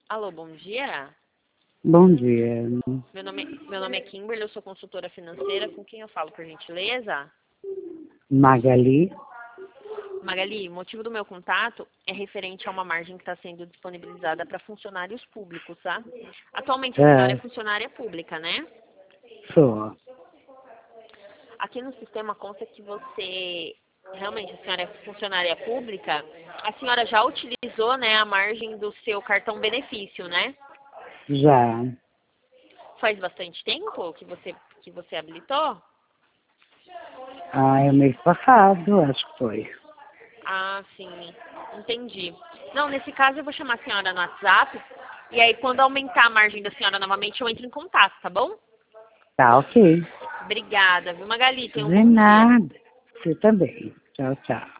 Alô, bom dia. Bom dia. Meu nome é Kimberly, eu sou consultora financeira. Com quem eu falo, por gentileza? Magali. Magali, o motivo do meu contato é referente a uma margem que está sendo disponibilizada para funcionários públicos, tá? Atualmente a senhora é É, funcionária pública, né? sou. Aqui no sistema consta que realmente a senhora é funcionária pública. A senhora já utilizou, né, a margem do seu cartão benefício, né? Já. Faz bastante tempo que você habilitou? Ah, é mês passado, acho que foi. Ah, sim, entendi. Não, nesse caso eu vou chamar a senhora no WhatsApp e aí quando aumentar a margem da senhora novamente eu entro em contato, tá bom? Tá, ok. Obrigada, viu, Magali? Tenha um De bom dia. nada. Você também. Tchau, tchau.